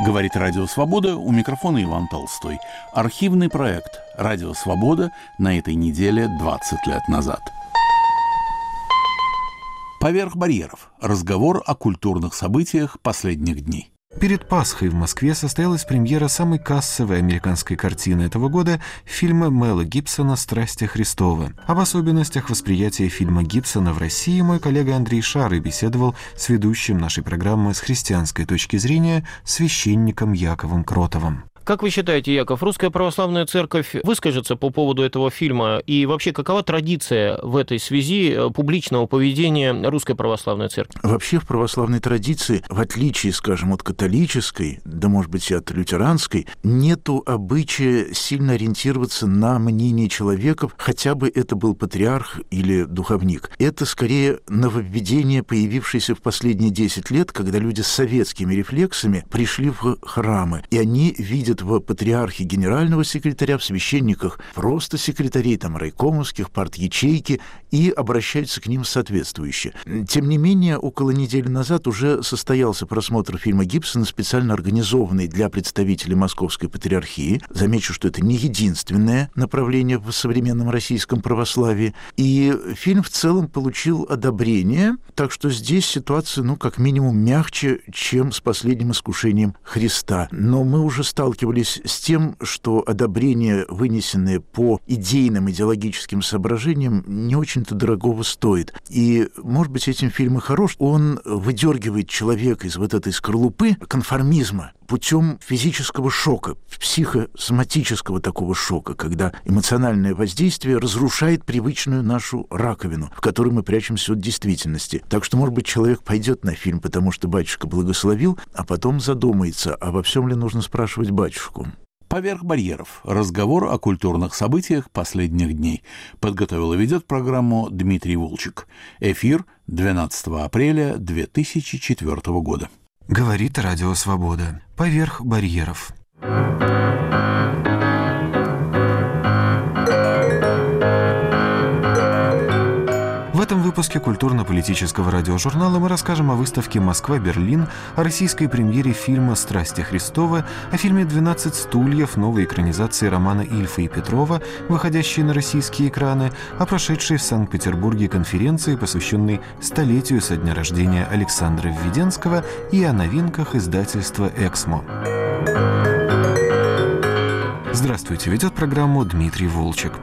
Говорит Радио Свобода, у микрофона Иван Толстой. Архивный проект «Радио Свобода» на этой неделе 20 лет назад. «Поверх барьеров. Разговор о культурных событиях последних дней». Перед Пасхой в Москве состоялась премьера самой кассовой американской картины этого года – фильма Мэла Гибсона «Страсти Христовы». Об особенностях восприятия фильма Гибсона в России мой коллега Андрей Шары беседовал с ведущим нашей программы с христианской точки зрения священником Яковом Кротовым. Как вы считаете, Яков, Русская Православная Церковь выскажется по поводу этого фильма? И вообще, какова традиция в этой связи публичного поведения Русской Православной Церкви? Вообще в православной традиции, в отличие, скажем, от католической, да, может быть, и от лютеранской, нету обычая сильно ориентироваться на мнение человека, хотя бы это был патриарх или духовник. Это скорее нововведение, появившееся в последние 10 лет, когда люди с советскими рефлексами пришли в храмы, и они видят в патриархе генерального секретаря, в священниках просто секретарей, там, райкомовских, парт-ячейки, и обращаются к ним соответствующе. Тем не менее, около недели назад уже состоялся просмотр фильма Гибсона, специально организованный для представителей Московской Патриархии. Замечу, что это не единственное направление в современном российском православии. И фильм в целом получил одобрение, так что здесь ситуация, как минимум, мягче, чем с последним искушением Христа. Но мы уже сталкивались с тем, что одобрение, вынесенное по идейным, идеологическим соображениям, не очень-то дорогого стоит. И, может быть, этим фильм и хорош. Он выдергивает человека из вот этой скорлупы конформизма путем физического шока, психосоматического такого шока, когда эмоциональное воздействие разрушает привычную нашу раковину, в которой мы прячемся от действительности. Так что, может быть, человек пойдет на фильм, потому что батюшка благословил, а потом задумается, а во всем ли нужно спрашивать батюшку. «Поверх барьеров. Разговор о культурных событиях последних дней». Подготовил и ведет программу Дмитрий Волчек. Эфир 12 апреля 2004 года. Говорит Радио Свобода. «Поверх барьеров». В этом выпуске культурно-политического радиожурнала мы расскажем о выставке «Москва-Берлин», о российской премьере фильма «Страсти Христовы», о фильме «12 стульев», новой экранизации романа Ильфа и Петрова, выходящей на российские экраны, о прошедшей в Санкт-Петербурге конференции, посвященной столетию со дня рождения Александра Введенского, и о новинках издательства «Эксмо». Здравствуйте, ведет программу Дмитрий Волчек.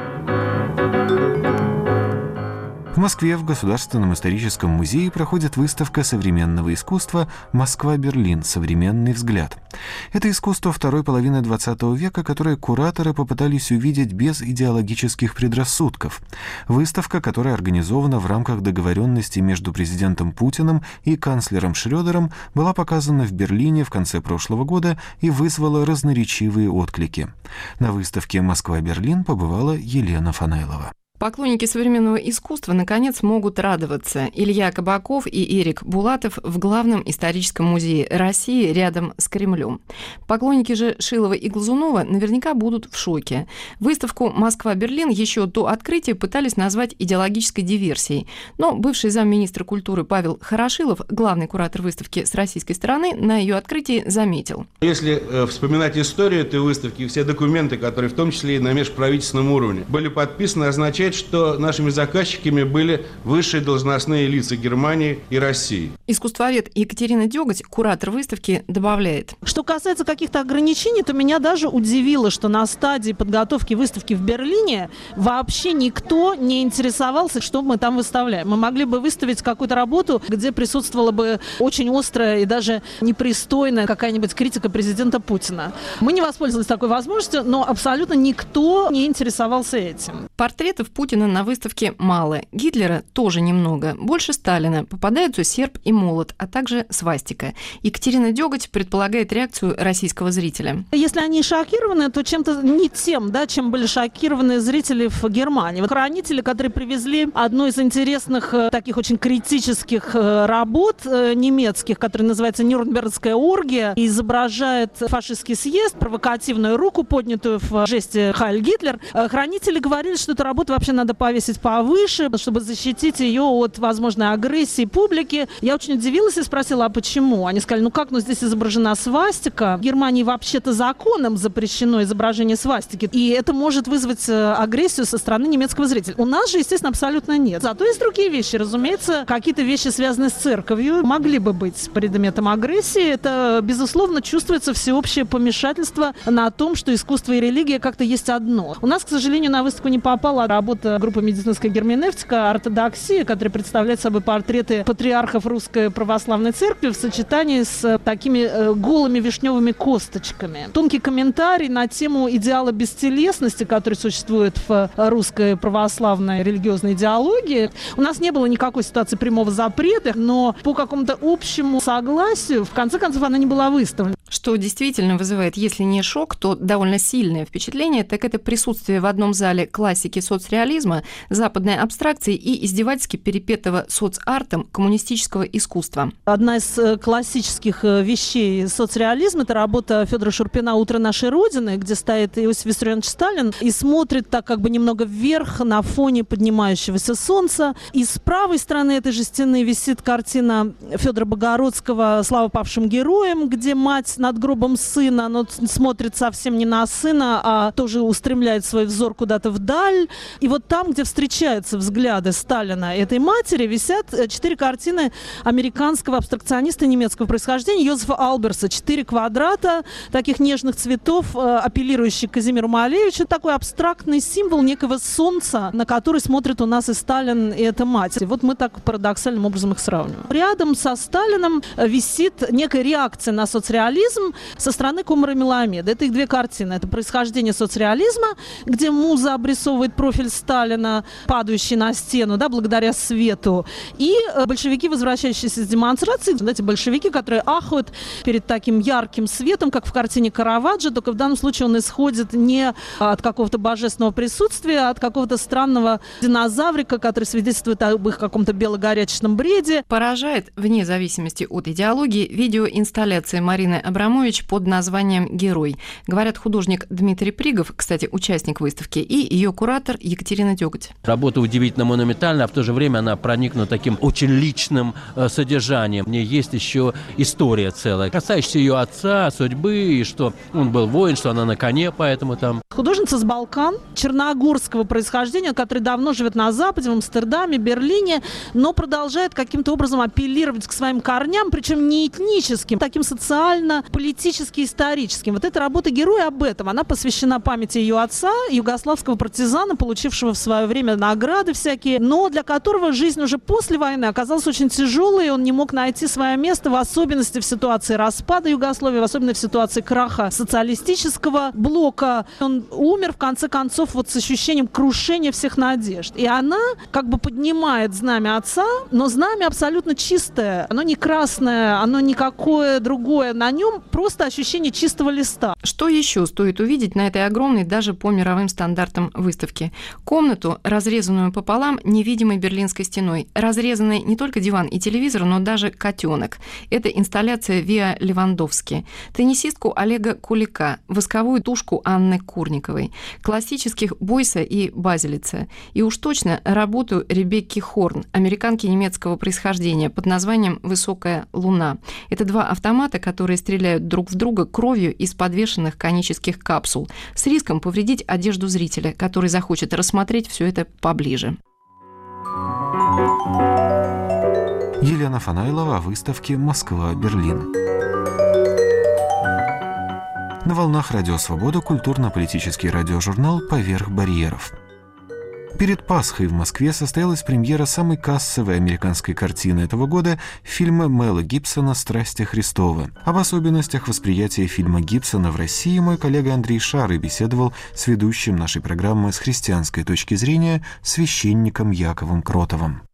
В Москве в Государственном историческом музее проходит выставка современного искусства «Москва-Берлин. Современный взгляд». Это искусство второй половины XX века, которое кураторы попытались увидеть без идеологических предрассудков. Выставка, которая организована в рамках договоренности между президентом Путиным и канцлером Шрёдером, была показана в Берлине в конце прошлого года и вызвала разноречивые отклики. На выставке «Москва-Берлин» побывала Елена Фанайлова. Поклонники современного искусства наконец могут радоваться. Илья Кабаков и Эрик Булатов в Главном историческом музее России рядом с Кремлем. Поклонники же Шилова и Глазунова наверняка будут в шоке. Выставку «Москва-Берлин» еще до открытия пытались назвать идеологической диверсией. Но бывший замминистра культуры Павел Хорошилов, главный куратор выставки с российской стороны, на ее открытии заметил. Если вспоминать историю этой выставки, все документы, которые в том числе и на межправительственном уровне были подписаны, означает, что нашими заказчиками были высшие должностные лица Германии и России. Искусствовед Екатерина Дёготь, куратор выставки, добавляет. Что касается каких-то ограничений, то меня даже удивило, что на стадии подготовки выставки в Берлине вообще никто не интересовался, что мы там выставляем. Мы могли бы выставить какую-то работу, где присутствовала бы очень острая и даже непристойная какая-нибудь критика президента Путина. Мы не воспользовались такой возможностью, но абсолютно никто не интересовался этим. Портретов Путина на выставке мало. Гитлера тоже немного. Больше Сталина. Попадаются серп и молот, а также свастика. Екатерина Дёготь предполагает реакцию российского зрителя. Если они шокированы, то чем-то не тем, чем были шокированы зрители в Германии. Хранители, которые привезли одну из интересных, таких очень критических работ немецких, которая называется «Нюрнбергская оргия», и изображает фашистский съезд, провокативную руку, поднятую в жесте «Хайль Гитлер». Хранители говорили, что что эту работу вообще надо повесить повыше, чтобы защитить ее от возможной агрессии публики. Я очень удивилась и спросила, а почему? Они сказали, ну как, здесь изображена свастика. В Германии вообще-то законом запрещено изображение свастики, и это может вызвать агрессию со стороны немецкого зрителя. У нас же, естественно, абсолютно нет. Зато есть другие вещи. Разумеется, какие-то вещи, связанные с церковью, могли бы быть предметом агрессии. Это, безусловно, чувствуется всеобщее помешательство на том, что искусство и религия как-то есть одно. У нас, к сожалению, на выставку не попала работа группы «Медицинская герменевтика» «Ортодоксия», которая представляет собой портреты патриархов Русской Православной Церкви в сочетании с такими голыми вишневыми косточками. Тонкий комментарий на тему идеала бестелесности, который существует в русской православной религиозной идеологии. У нас не было никакой ситуации прямого запрета, но по какому-то общему согласию, в конце концов, она не была выставлена. Что действительно вызывает, если не шок, то довольно сильное впечатление, так это присутствие в одном зале классики соцреализма, западной абстракции и издевательски перепетого соцартом коммунистического искусства. Одна из классических вещей соцреализма – это работа Федора Шурпина «Утро нашей Родины», где стоит Иосиф Виссарионович Сталин и смотрит так как бы немного вверх на фоне поднимающегося солнца. И с правой стороны этой же стены висит картина Федора Богородского «Слава павшим героям», где мать над гробом сына, но смотрит совсем не на сына, а тоже устремляет свой взор куда-то вдаль. И вот там, где встречаются взгляды Сталина и этой матери, висят 4 картины американского абстракциониста немецкого происхождения Йозефа Алберса. 4 квадрата таких нежных цветов, апеллирующих к Казимиру Малевичу. Такой абстрактный символ некого солнца, на который смотрит у нас и Сталин, и эта мать. И вот мы так парадоксальным образом их сравниваем. Рядом со Сталином висит некая реакция на соцреализм со стороны Комара Меламеда. Это их 2 картины. Это «Происхождение соцреализма», где муза обрисовывает профиль Сталина, падающий на стену, да, благодаря свету. И большевики, возвращающиеся с демонстрации, эти большевики, которые ахают перед таким ярким светом, как в картине Караваджо, только в данном случае он исходит не от какого-то божественного присутствия, а от какого-то странного динозаврика, который свидетельствует об их каком-то белогорячечном бреде. Поражает, вне зависимости от идеологии, видеоинсталляция Марины Абрамович под названием «Герой». Говорят, художник Дмитрий Пригов, кстати, участник выставки, и ее куратор Екатерина Деготь. Работа удивительно монументальна, а в то же время она проникнута таким очень личным содержанием. В ней есть еще история целая, касающаяся ее отца, судьбы, и что он был воин, что она на коне, поэтому там... Художница с Балкан, черногорского происхождения, которая давно живет на Западе, в Амстердаме, Берлине, но продолжает каким-то образом апеллировать к своим корням, причем не этническим, таким социально-политически историческим. Вот эта работа «Герой» об этом. Она посвящена памяти ее отца, югославского партизана, получившего в свое время награды всякие, но для которого жизнь уже после войны оказалась очень тяжелой, и он не мог найти свое место, в особенности в ситуации распада Югославии, в особенности в ситуации краха социалистического блока. Он умер, в конце концов, вот с ощущением крушения всех надежд. И она как бы поднимает знамя отца, но знамя абсолютно чистое. Оно не красное, оно никакое другое. На нем просто ощущение чистого листа. Что еще стоит увидеть на этой огромной, даже по мировым стандартам, выставке? Комнату, разрезанную пополам невидимой берлинской стеной. Разрезанный не только диван и телевизор, но даже котенок. Это инсталляция Виа Левандовски. Теннисистку Олега Кулика, восковую тушку Анны Курниковой, классических Бойса и Базилица. И уж точно работу Ребекки Хорн, американки немецкого происхождения, под названием «Высокая луна». Это 2 автомата, которые стреляют друг в друга кровью из подвешенных конических капсул, с риском повредить одежду зрителя, который захочет рассмотреть все это поближе. Елена Фанайлова о выставке «Москва-Берлин». На волнах Радио Свобода культурно-политический радиожурнал «Поверх барьеров». Перед Пасхой в Москве состоялась премьера самой кассовой американской картины этого года – фильма Мэла Гибсона «Страсти Христовы». Об особенностях восприятия фильма Гибсона в России мой коллега Андрей Шары беседовал с ведущим нашей программы с христианской точки зрения священником Яковом Кротовым.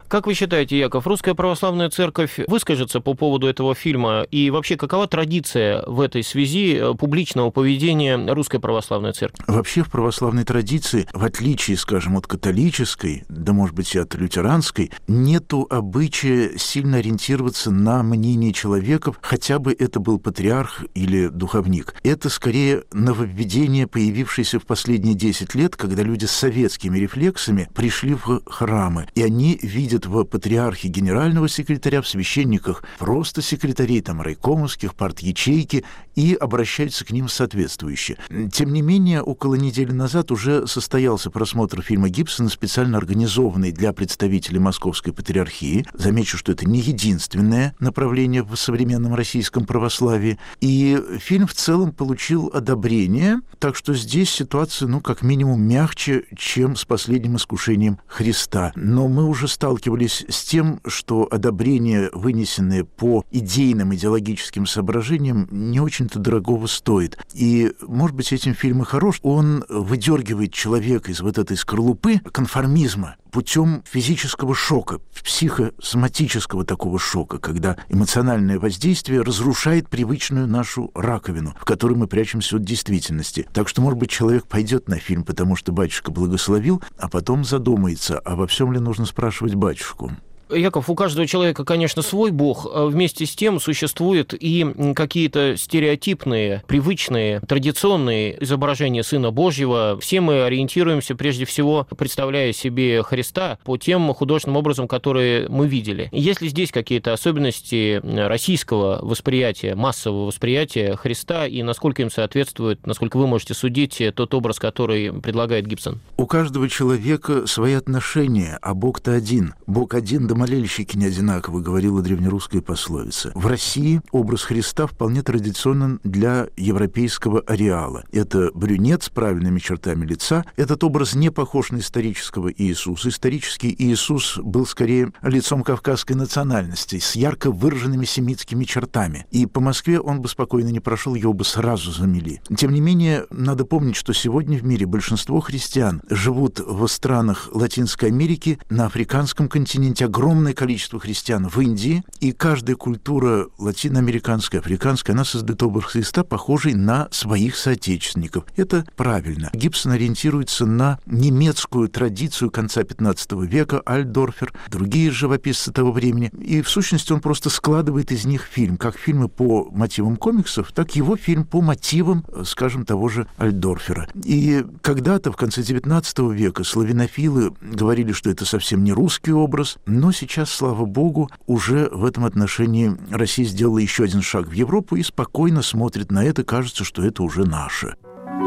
Как вы считаете, Яков, Русская Православная Церковь выскажется по поводу этого фильма? И вообще, какова традиция в этой связи публичного поведения Русской Православной Церкви? Вообще в православной традиции, в отличие, скажем, от католической, да, может быть, и от лютеранской, нету обычая сильно ориентироваться на мнение человека, хотя бы это был патриарх или духовник. Это скорее нововведение, появившееся в последние 10 лет, когда люди с советскими рефлексами пришли в храмы, и они видят в патриархе генерального секретаря, в священниках просто секретарей, там, райкомовских, парт-ячейки, и обращаются к ним соответствующе. Тем не менее, около недели назад уже состоялся просмотр фильма Гибсона, специально организованный для представителей Московской Патриархии. Замечу, что это не единственное направление в современном российском православии. И фильм в целом получил одобрение, так что здесь ситуация, как минимум, мягче, чем с последним искушением Христа. Но мы уже сталкивались с тем, что одобрение, вынесенное по идейным, идеологическим соображениям, не очень-то дорогого стоит. И, может быть, этим фильм и хорош. Он выдергивает человека из вот этой скорлупы конформизма путем физического шока, психосоматического такого шока, когда эмоциональное воздействие разрушает привычную нашу раковину, в которой мы прячемся от действительности. Так что, может быть, человек пойдет на фильм, потому что батюшка благословил, а потом задумается, а во всем ли нужно спрашивать батюшку. Яков, у каждого человека, конечно, свой бог. Вместе с тем существуют и какие-то стереотипные, привычные, традиционные изображения Сына Божьего. Все мы ориентируемся, прежде всего, представляя себе Христа по тем художественным образом, которые мы видели. Есть ли здесь какие-то особенности российского восприятия, массового восприятия Христа, и насколько им соответствует, насколько вы можете судить, тот образ, который предлагает Гибсон? У каждого человека свои отношения, а Бог-то один. Бог один, да молельщики не одинаковы, говорила древнерусская пословица. В России образ Христа вполне традиционен для европейского ареала. Это брюнет с правильными чертами лица. Этот образ не похож на исторического Иисуса. Исторический Иисус был скорее лицом кавказской национальности, с ярко выраженными семитскими чертами. И по Москве он бы спокойно не прошел, его бы сразу замели. Тем не менее, надо помнить, что сегодня в мире большинство христиан живут в странах Латинской Америки, на африканском континенте огромное количество христиан в Индии, и каждая культура латиноамериканская, африканская, она создает образ Христа, похожий на своих соотечественников. Это правильно. Гибсон ориентируется на немецкую традицию конца XV века, Альтдорфер, другие живописцы того времени, и в сущности он просто складывает из них фильм, как фильмы по мотивам комиксов, так его фильм по мотивам, скажем, того же Альтдорфера. И когда-то, в конце XIX века, славянофилы говорили, что это совсем не русский образ, но сейчас, слава богу, уже в этом отношении Россия сделала еще один шаг в Европу и спокойно смотрит на это, кажется, что это уже наше.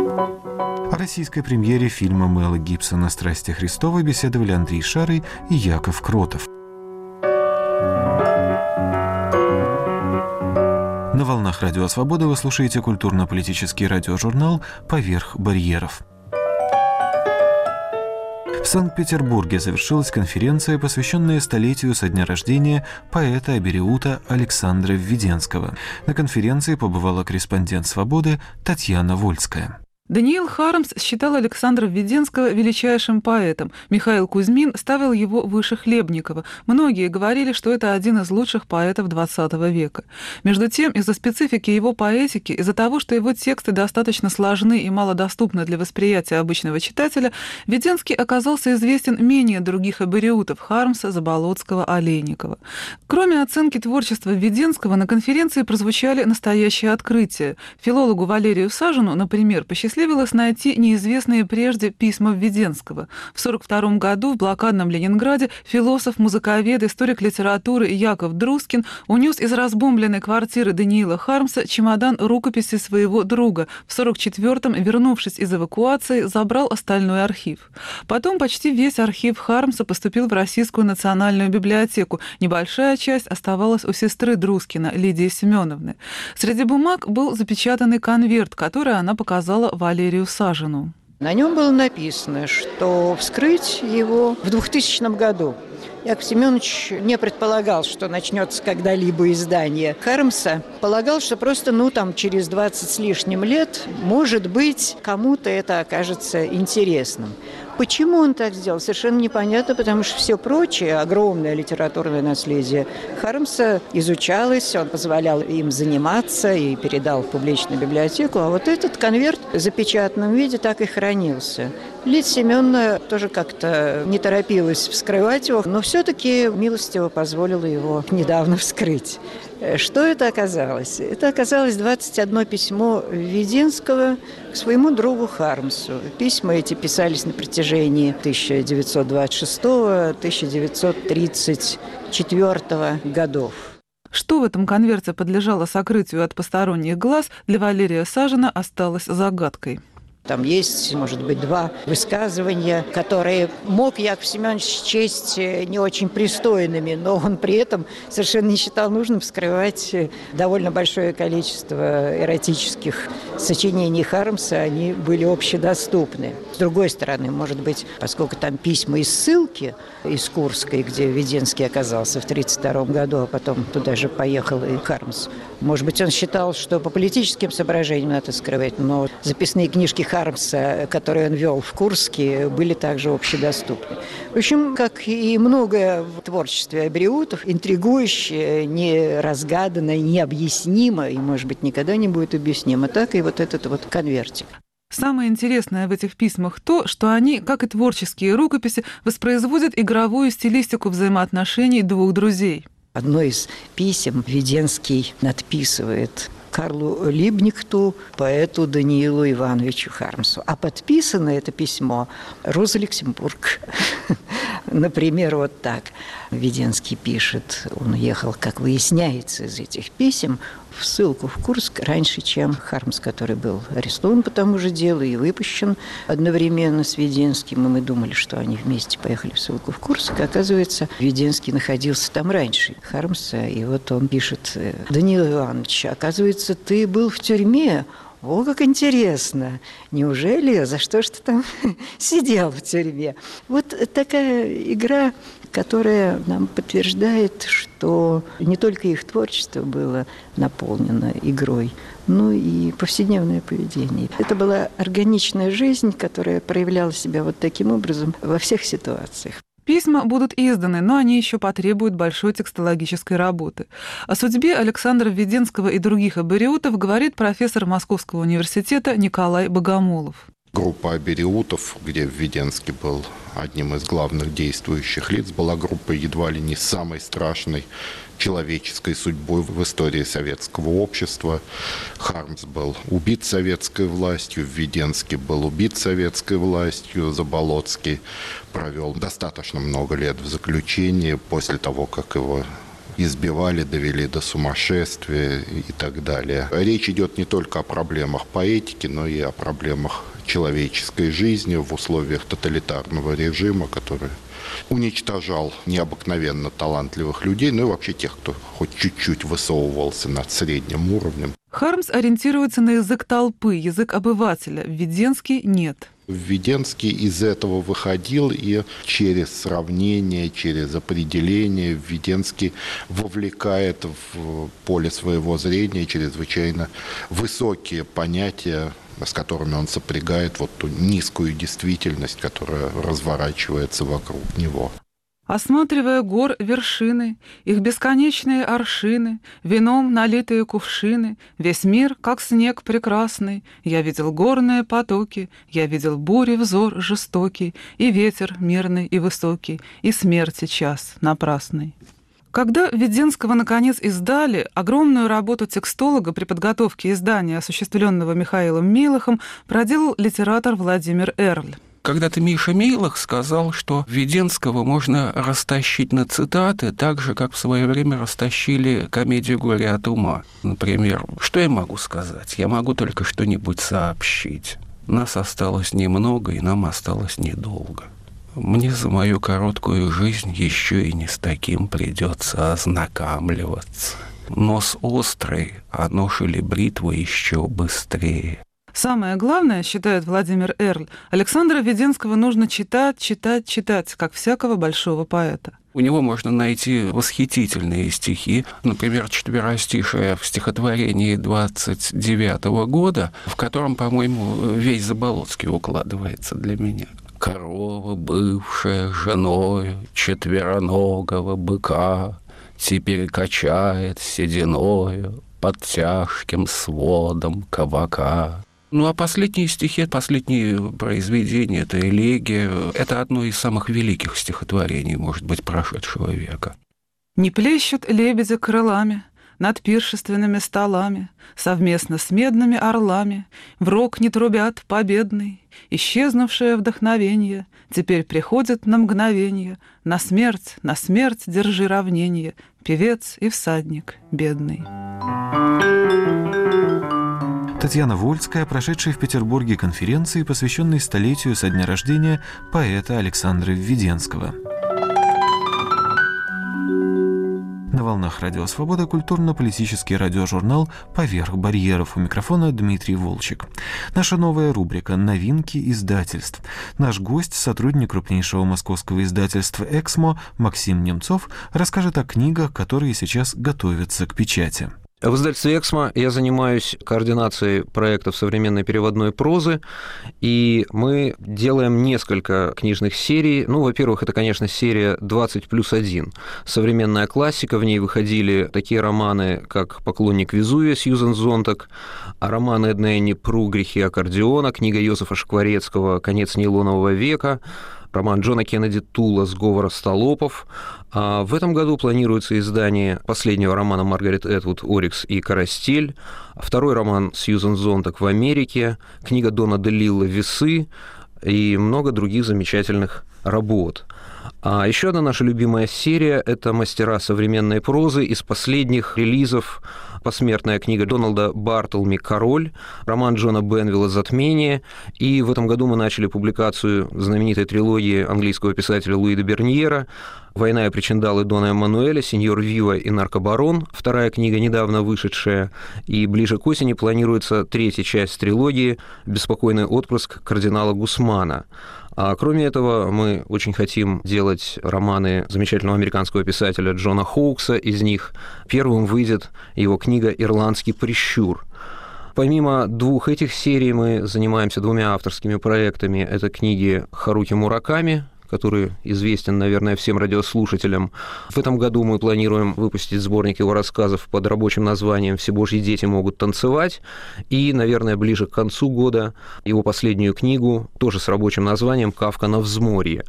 О российской премьере фильма Мэла Гибсона «Страсти Христовы» беседовали Андрей Шарый и Яков Кротов. На волнах Радио Свобода вы слушаете культурно-политический радиожурнал «Поверх барьеров». В Санкт-Петербурге завершилась конференция, посвященная столетию со дня рождения поэта-абериута Александра Введенского. На конференции побывала корреспондент «Свободы» Татьяна Вольская. Даниил Хармс считал Александра Введенского величайшим поэтом. Михаил Кузьмин ставил его выше Хлебникова. Многие говорили, что это один из лучших поэтов XX века. Между тем, из-за специфики его поэтики, из-за того, что его тексты достаточно сложны и малодоступны для восприятия обычного читателя, Введенский оказался известен менее других абериутов Хармса, Заболоцкого, Олейникова. Кроме оценки творчества Введенского, на конференции прозвучали настоящие открытия. Филологу Валерию Сажину, например, посчастливилось найти неизвестные прежде письма Введенского. В 1942 году в блокадном Ленинграде философ, музыковед, историк литературы Яков Друскин унес из разбомбленной квартиры Даниила Хармса чемодан рукописи своего друга. В 1944-м, вернувшись из эвакуации, забрал остальной архив. Потом почти весь архив Хармса поступил в Российскую национальную библиотеку. Небольшая часть оставалась у сестры Друскина, Лидии Семеновны. Среди бумаг был запечатанный конверт, который она показала Валерию Сажину. На нем было написано, что вскрыть его в 2000 году. Яков Семенович не предполагал, что начнется когда-либо издание Хармса. Полагал, что просто, через 20 с лишним лет, может быть, кому-то это окажется интересным. Почему он так сделал, совершенно непонятно, потому что все прочее, огромное литературное наследие Хармса изучалось, он позволял им заниматься и передал в публичную библиотеку, а вот этот конверт в запечатанном виде так и хранился. Лидия Семеновна тоже как-то не торопилась вскрывать его, но все-таки милостиво позволила его недавно вскрыть. Что это оказалось? Это оказалось 21 письмо Введенского к своему другу Хармсу. Письма эти писались на протяжении 1926-1934 годов. Что в этом конверте подлежало сокрытию от посторонних глаз, для Валерия Сажина осталось загадкой. Там есть, может быть, 2 высказывания, которые мог Яков Семенович счесть не очень пристойными, но он при этом совершенно не считал нужным вскрывать довольно большое количество эротических сочинений Хармса, они были общедоступны. С другой стороны, может быть, поскольку там письма из ссылки из Курской, где Введенский оказался в 1932 году, а потом туда же поехал и Хармс, может быть, он считал, что по политическим соображениям надо скрывать, но записные книжки Хармса, которые он вел в Курске, были также общедоступны. В общем, как и многое в творчестве абериутов, интригующее, неразгаданное, необъяснимо, и, может быть, никогда не будет объяснимо, так и вот этот вот конвертик. Самое интересное в этих письмах то, что они, как и творческие рукописи, воспроизводят игровую стилистику взаимоотношений 2 друзей. Одно из писем Введенский надписывает Карлу Либнихту, поэту Даниилу Ивановичу Хармсу. А подписано это письмо Роза Люксембург. Например, вот так. Введенский пишет, он ехал, как выясняется из этих писем, в ссылку в Курск раньше, чем Хармс, который был арестован по тому же делу и выпущен одновременно с Введенским. И мы думали, что они вместе поехали в ссылку в Курск. Оказывается, Введенский находился там раньше Хармса. И вот он пишет: «Даниил Иванович, оказывается, ты был в тюрьме. О, как интересно! Неужели? За что ж ты там сидел в тюрьме?» Вот такая игра, которая нам подтверждает, что не только их творчество было наполнено игрой, но и повседневное поведение. Это была органичная жизнь, которая проявляла себя вот таким образом во всех ситуациях. Письма будут изданы, но они еще потребуют большой текстологической работы. О судьбе Александра Введенского и других абериутов говорит профессор Московского университета Николай Богомолов. Группа абериутов, где Введенский был одним из главных действующих лиц, была группа едва ли не самой страшной человеческой судьбой в истории советского общества. Хармс был убит советской властью, Введенский был убит советской властью, Заболоцкий провел достаточно много лет в заключении после того, как его избивали, довели до сумасшествия и так далее. Речь идет не только о проблемах поэтики, но и о проблемах человеческой жизни в условиях тоталитарного режима, который уничтожал необыкновенно талантливых людей, ну и вообще тех, кто хоть чуть-чуть высовывался над средним уровнем. Хармс ориентируется на язык толпы, язык обывателя. Введенский нет. Введенский из этого выходил, и через сравнение, через определение Введенский вовлекает в поле своего зрения чрезвычайно высокие понятия, с которыми он сопрягает вот ту низкую действительность, которая разворачивается вокруг него. Осматривая гор вершины, их бесконечные аршины, вином налитые кувшины, весь мир, как снег прекрасный, я видел горные потоки, я видел бури взор жестокий, и ветер мирный и высокий, и смерти час напрасный. Когда Введенского наконец издали, огромную работу текстолога при подготовке издания, осуществленного Михаилом Мейлахом, проделал литератор Владимир Эрль. Когда-то Миша Мейлах сказал, что Введенского можно растащить на цитаты так же, как в свое время растащили комедию «Горе от ума». Например, что я могу сказать? Я могу только что-нибудь сообщить. Нас осталось немного, и нам осталось недолго. Мне за мою короткую жизнь еще и не с таким придется ознакомливаться. Нос острый, а нож или бритва еще быстрее. Самое главное, считает Владимир Эрль, Александра Введенского нужно читать, читать, читать, как всякого большого поэта. У него можно найти восхитительные стихи, например, четверостишие в стихотворении 29 года, в котором, по-моему, весь Заболоцкий укладывается для меня. Корова, бывшая женою четвероногого быка, теперь качает сединою под тяжким сводом кабака. Ну, а последние стихи, последние произведения, это элегия, это одно из самых великих стихотворений, может быть, прошедшего века. Не плещут лебеди крылами над пиршественными столами, совместно с медными орлами в рог не трубят победный. Исчезнувшее вдохновенье теперь приходит на мгновенье. На смерть держи равнение, певец и всадник бедный. Татьяна Вольская, прошедшая в Петербурге конференции, посвященной столетию со дня рождения поэта Александра Введенского. На волнах Радио Свобода культурно-политический радиожурнал «Поверх барьеров». У микрофона Дмитрий Волчек. Наша новая рубрика «Новинки издательств». Наш гость, сотрудник крупнейшего московского издательства «Эксмо» Максим Немцов, расскажет о книгах, которые сейчас готовятся к печати. В издательстве «Эксмо» я занимаюсь координацией проектов современной переводной прозы, и мы делаем несколько книжных серий. Ну, во-первых, это, конечно, серия 20+1. Современная классика, в ней выходили такие романы, как «Поклонник Везувия» Сьюзен Зонтаг, романы Эдны Энни Пру «Грехи аккордеона», книга Йозефа Шкварецкого «Конец нейлонового века», роман Джона Кеннеди Тула «Сговор остолопов». А в этом году планируется издание последнего романа Маргарет Этвуд «Орикс и Карастель», второй роман Сьюзен Зонтаг «В Америке», книга Дона де Лилла «Весы» и много других замечательных работ. А еще одна наша любимая серия – это «Мастера современной прозы». Из последних релизов посмертная книга Дональда Бартлми «Король», роман Джона Бенвилла «Затмение». И в этом году мы начали публикацию знаменитой трилогии английского писателя Луи де Берньера «Война и причиндалы Дона Эммануэля», «Сеньор Вива» и «Наркобарон». Вторая книга, недавно вышедшая. И ближе к осени планируется третья часть трилогии «Беспокойный отпрыск кардинала Гусмана». А кроме этого, мы очень хотим делать романы замечательного американского писателя Джона Хоукса. Из них первым выйдет его книга «Ирландский прищур». Помимо двух этих серий мы занимаемся двумя авторскими проектами. Это книги Харуки Мураками, который известен, наверное, всем радиослушателям. В этом году мы планируем выпустить сборник его рассказов под рабочим названием «Все Божьи дети могут танцевать». И, наверное, ближе к концу года его последнюю книгу, тоже с рабочим названием «Кафка на взморье».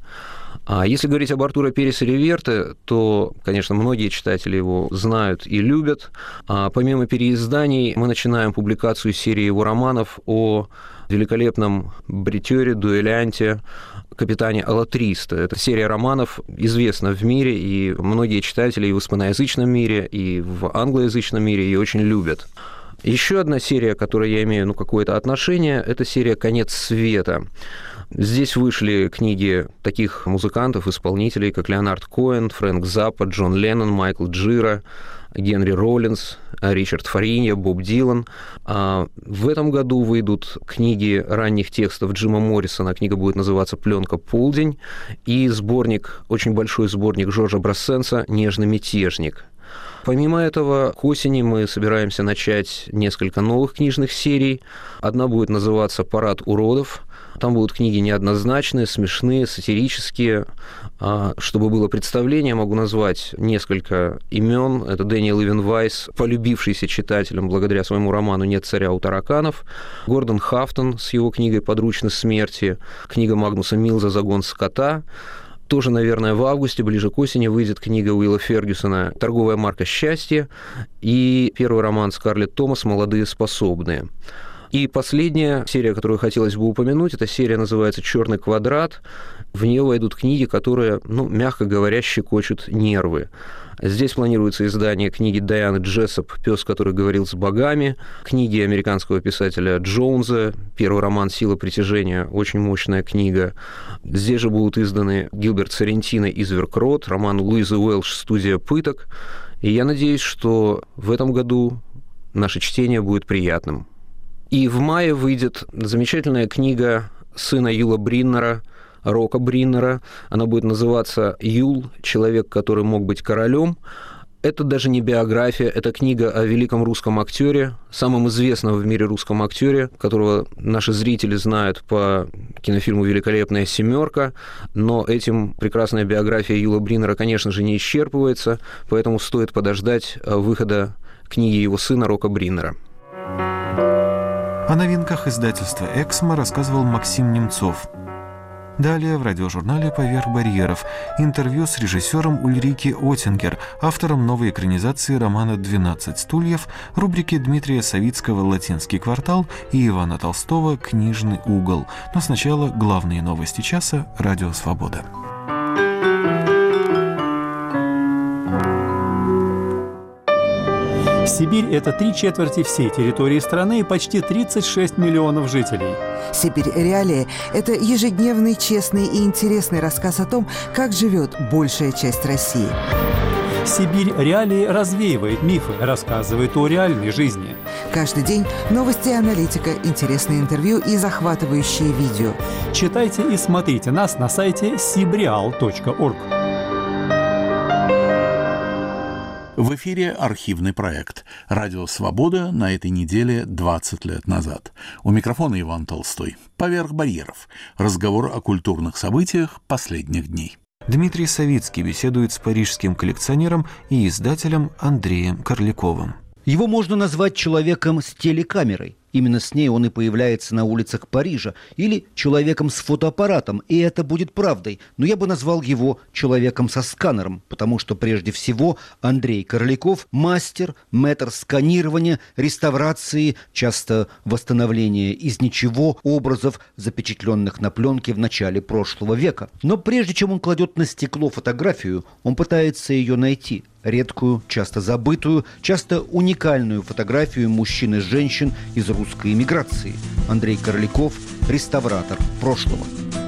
А если говорить об Артуро Пересе Реверте, то, конечно, многие читатели его знают и любят. А помимо переизданий мы начинаем публикацию серии его романов о великолепном бритере, дуэлянте, капитане Алатриста. Эта серия романов известна в мире, и многие читатели и в испаноязычном мире, и в англоязычном мире ее очень любят. Еще одна серия, к которой я имею какое-то отношение, это серия «Конец света». Здесь вышли книги таких музыкантов, исполнителей, как Леонард Коэн, Фрэнк Заппа, Джон Леннон, Майкл Джира, Генри Роллинс, Ричард Фаринья, Боб Дилан. А в этом году выйдут книги ранних текстов Джима Моррисона. Книга будет называться «Пленка полдень». И сборник, очень большой сборник Жоржа Брассенса «Нежный мятежник». Помимо этого, к осени мы собираемся начать несколько новых книжных серий. Одна будет называться «Парад уродов». Там будут книги неоднозначные, смешные, сатирические. Чтобы было представление, могу назвать несколько имен. Это Дэниел Ивен Вайс, полюбившийся читателям благодаря своему роману «Нет царя у тараканов», Гордон Хафтон с его книгой «Подручный смерти», книга Магнуса Милза «Загон скота». Тоже, наверное, в августе, ближе к осени, выйдет книга Уилла Фергюсона «Торговая марка счастья» и первый роман Скарлетт Томас «Молодые способные». И последняя серия, которую хотелось бы упомянуть, эта серия называется «Черный квадрат». В нее войдут книги, которые, мягко говоря, щекочут нервы. Здесь планируется издание книги Дайаны Джессоп «Пес, который говорил с богами», книги американского писателя Джонса, первый роман «Сила притяжения», очень мощная книга. Здесь же будут изданы Гилберт Соррентино «Изверг Рот», роман Луизы Уэлш «Студия пыток». И я надеюсь, что в этом году наше чтение будет приятным. И в мае выйдет замечательная книга сына Юла Бриннера, Рока Бриннера. Она будет называться «Юл. Человек, который мог быть королем». Это даже не биография, это книга о великом русском актере, самом известном в мире русском актере, которого наши зрители знают по кинофильму «Великолепная семерка», но этим прекрасная биография Юла Бриннера, конечно же, не исчерпывается, поэтому стоит подождать выхода книги его сына Рока Бриннера. О новинках издательства «Эксмо» рассказывал Максим Немцов. Далее в радиожурнале «Поверх барьеров» интервью с режиссером Ульрики Оттингер, автором новой экранизации романа «12 стульев», рубрики Дмитрия Савицкого «Латинский квартал» и Ивана Толстого «Книжный угол». Но сначала главные новости часа «Радио Свобода». Сибирь – это 3/4 всей территории страны и почти 36 миллионов жителей. «Сибирь. Реалии» – это ежедневный, честный и интересный рассказ о том, как живет большая часть России. «Сибирь. Реалии» развеивает мифы, рассказывает о реальной жизни. Каждый день новости и аналитика, интересные интервью и захватывающие видео. Читайте и смотрите нас на сайте sibreal.org. В эфире архивный проект «Радио Свобода» на этой неделе 20 лет назад. У микрофона Иван Толстой. «Поверх барьеров». Разговор о культурных событиях последних дней. Дмитрий Савицкий беседует с парижским коллекционером и издателем Андреем Карликовым. Его можно назвать человеком с телекамерой. Именно с ней он и появляется на улицах Парижа. Или человеком с фотоаппаратом, и это будет правдой. Но я бы назвал его человеком со сканером, потому что прежде всего Андрей Карликов – мастер, мэтр сканирования, реставрации, часто восстановления из ничего образов, запечатленных на пленке в начале прошлого века. Но прежде чем он кладет на стекло фотографию, он пытается ее найти. Редкую, часто забытую, часто уникальную фотографию мужчин и женщин из русской эмиграции. Андрей Карликов – реставратор прошлого.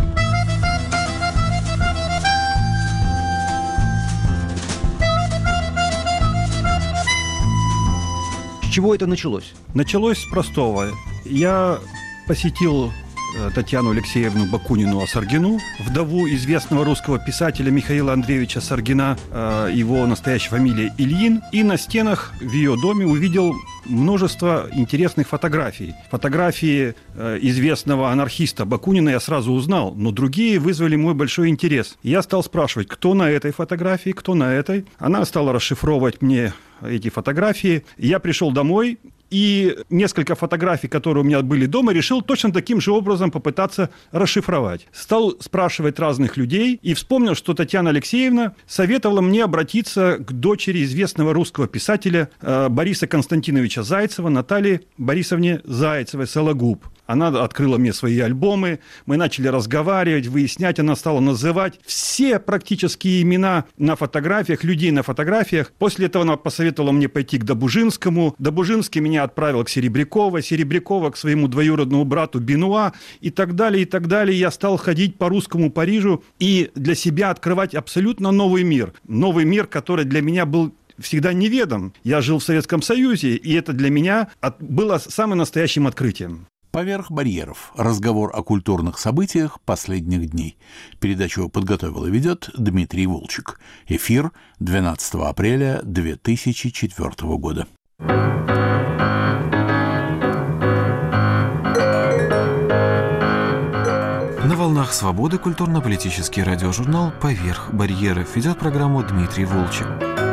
С чего это началось? Началось с простого. Я посетил Татьяну Алексеевну Бакунину-Осаргину, вдову известного русского писателя Михаила Андреевича Саргина, его настоящая фамилия Ильин, и на стенах в ее доме увидел множество интересных фотографий. Фотографии известного анархиста Бакунина я сразу узнал, но другие вызвали мой большой интерес. Я стал спрашивать, кто на этой фотографии, кто на этой. Она стала расшифровывать мне эти фотографии. Я пришел домой, и несколько фотографий, которые у меня были дома, решил точно таким же образом попытаться расшифровать. Стал спрашивать разных людей и вспомнил, что Татьяна Алексеевна советовала мне обратиться к дочери известного русского писателя Бориса Константиновича Зайцева, Наталье Борисовне Зайцевой, Сологуб. Она открыла мне свои альбомы, мы начали разговаривать, выяснять, она стала называть все практически имена на фотографиях, людей на фотографиях. После этого она посоветовала мне пойти к Добужинскому. Добужинский меня отправил к Серебрякова, Серебрякова к своему двоюродному брату Бенуа и так далее, и так далее. Я стал ходить по русскому Парижу и для себя открывать абсолютно новый мир. Новый мир, который для меня был всегда неведом. Я жил в Советском Союзе, и это для меня было самым настоящим открытием. «Поверх барьеров». Разговор о культурных событиях последних дней. Передачу подготовил и ведет Дмитрий Волчек. Эфир 12 апреля 2004 года. На волнах «Свободы» культурно-политический радиожурнал «Поверх барьеров» ведет программу Дмитрий Волчек.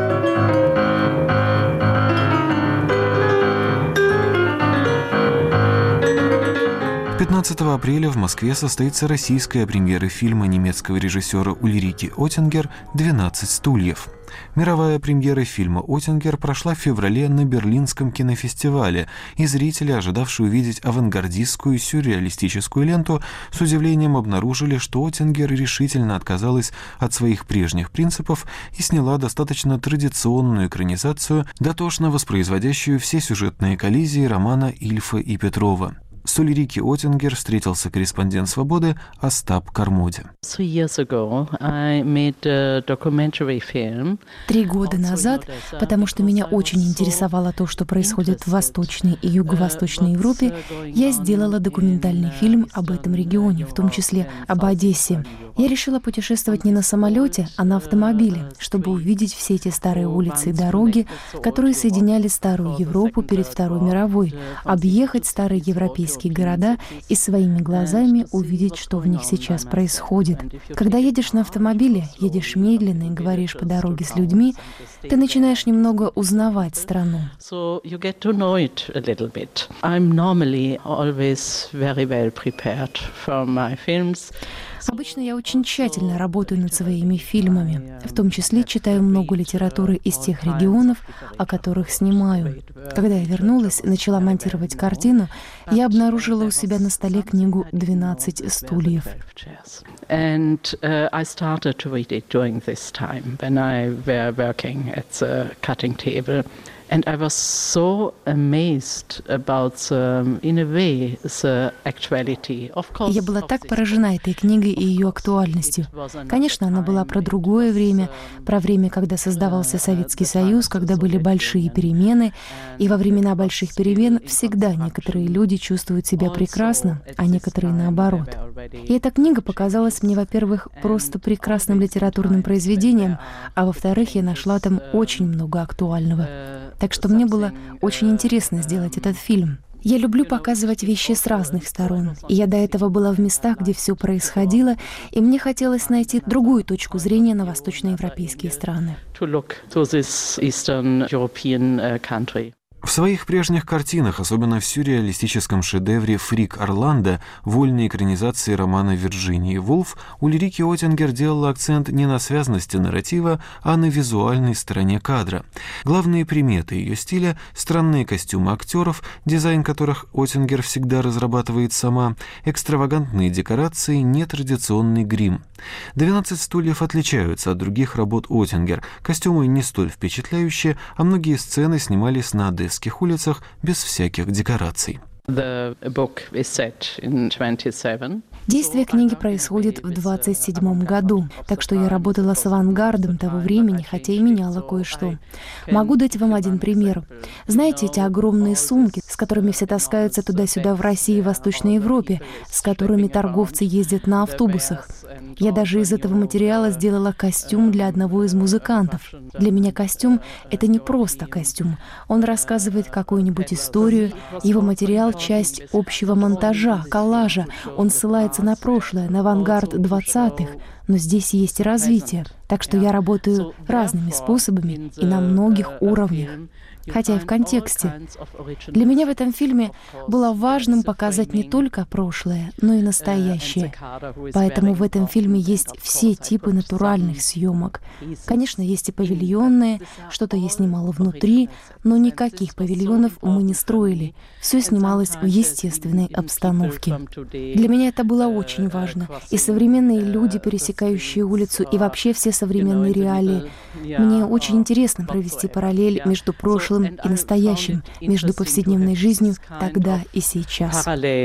15 апреля в Москве состоится российская премьера фильма немецкого режиссера Ульрики Оттингер «12 стульев». Мировая премьера фильма «Оттингер» прошла в феврале на Берлинском кинофестивале, и зрители, ожидавшие увидеть авангардистскую сюрреалистическую ленту, с удивлением обнаружили, что Оттингер решительно отказалась от своих прежних принципов и сняла достаточно традиционную экранизацию, дотошно воспроизводящую все сюжетные коллизии романа Ильфа и Петрова. С Ульрики Оттингер встретился корреспондент «Свободы» Остап Кармоди. 3 года назад, потому что меня очень интересовало то, что происходит в Восточной и Юго-Восточной Европе, я сделала документальный фильм об этом регионе, в том числе об Одессе. Я решила путешествовать не на самолете, а на автомобиле, чтобы увидеть все эти старые улицы и дороги, которые соединяли старую Европу перед Второй мировой, объехать старые европейские города и своими глазами увидеть, что в них сейчас происходит. Когда едешь на автомобиле, едешь медленно и говоришь по дороге с людьми, ты начинаешь немного узнавать страну. Обычно я очень тщательно работаю над своими фильмами, в том числе читаю много литературы из тех регионов, о которых снимаю. Когда я вернулась и начала монтировать картину, я обнаружила у себя на столе книгу «12 стульев». And I was so amazed about, in a way, the actuality. Of course, я была так поражена этой книгой и ее актуальностью. Конечно, она была про другое время, про время, когда создавался Советский Союз, когда были большие перемены, и во времена больших перемен всегда некоторые люди чувствуют себя прекрасно, а некоторые наоборот. И эта книга показалась мне, во-первых, просто прекрасным литературным произведением, а во-вторых, я нашла там очень много актуального. Так что мне было очень интересно сделать этот фильм. Я люблю показывать вещи с разных сторон. И я до этого была в местах, где все происходило, и мне хотелось найти другую точку зрения на восточноевропейские страны. В своих прежних картинах, особенно в сюрреалистическом шедевре «Фрик Орландо», вольной экранизации романа Вирджинии Вулф, Ульрике Оттингер делала акцент не на связности нарратива, а на визуальной стороне кадра. Главные приметы ее стиля — странные костюмы актеров, дизайн которых Оттингер всегда разрабатывает сама, экстравагантные декорации, нетрадиционный грим. «12 стульев» отличаются от других работ Оттингер. Костюмы не столь впечатляющие, а многие сцены снимались на одесских улицах без всяких декораций. Действие книги происходит в 1927 году, так что я работала с авангардом того времени, хотя и меняла кое-что. Могу дать вам один пример. Знаете, эти огромные сумки, с которыми все таскаются туда-сюда в России и Восточной Европе, с которыми торговцы ездят на автобусах? Я даже из этого материала сделала костюм для одного из музыкантов. Для меня костюм — это не просто костюм. Он рассказывает какую-нибудь историю, его материал — часть общего монтажа, коллажа. Он ссылается на прошлое, на авангард 20-х, но здесь есть и развитие. Так что я работаю разными способами и на многих уровнях, хотя и в контексте. Для меня в этом фильме было важным показать не только прошлое, но и настоящее. Поэтому в этом фильме есть все типы натуральных съемок. Конечно, есть и павильонные, что-то я снимала внутри, но никаких павильонов мы не строили. Все снималось в естественной обстановке. Для меня это было очень важно. И современные люди, пересекающие улицу, и вообще все современные реалии. Мне очень интересно провести параллель между прошлым и настоящим, между повседневной жизнью тогда и сейчас.